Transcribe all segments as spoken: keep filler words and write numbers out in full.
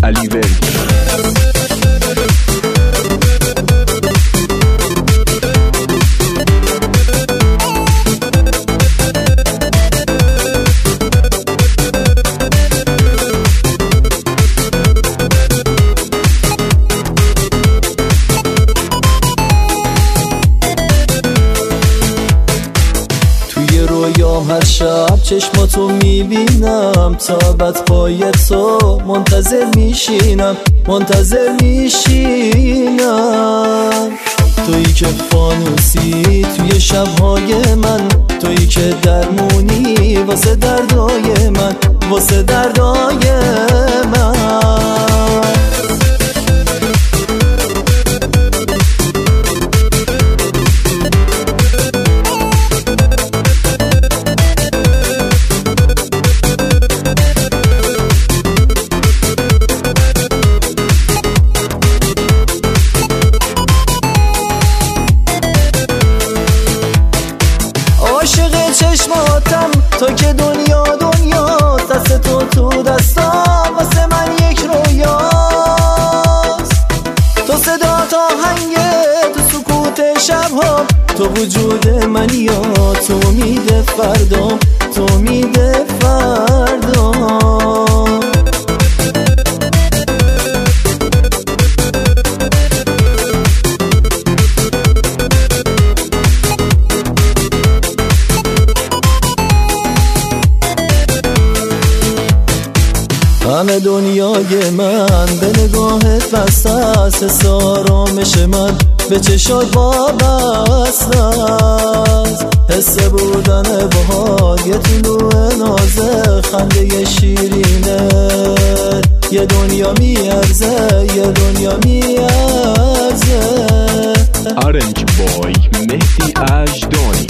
علی ورد. رویام هر شب چشماتو میبینم، تا بعد پای تو منتظر میشینم منتظر میشینم. تویی که فانوسی توی شبهای من، تویی که درمونی واسه دردای من واسه دردای من. عاشق چشماتم تو که دنیا دنیا، دست تو تو دستام واسه من یک رویاست. تو صدا تا هنگه تو سکوت شبها، تو وجود منی یا تو امید فردام تو امید فردام. همه دنیای من به نگاهت بسته است، حس آرامش من به چشات وابسته است. حس بودن باهات یه طلوع نازه، خنده شیرینه یه دنیا میارزه یه دنیا میارزه. آرنج بای مهدی اژدانی.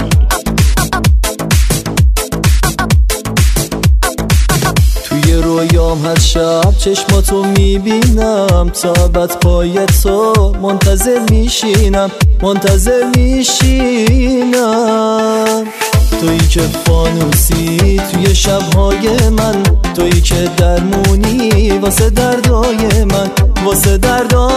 رویام هر شب چشماتو میبینم، تا بعد پای تو منتظر میشینم منتظر میشینم. تویی که فانوسی توی شبهای من، تویی که درمونی واسه دردای من واسه دردای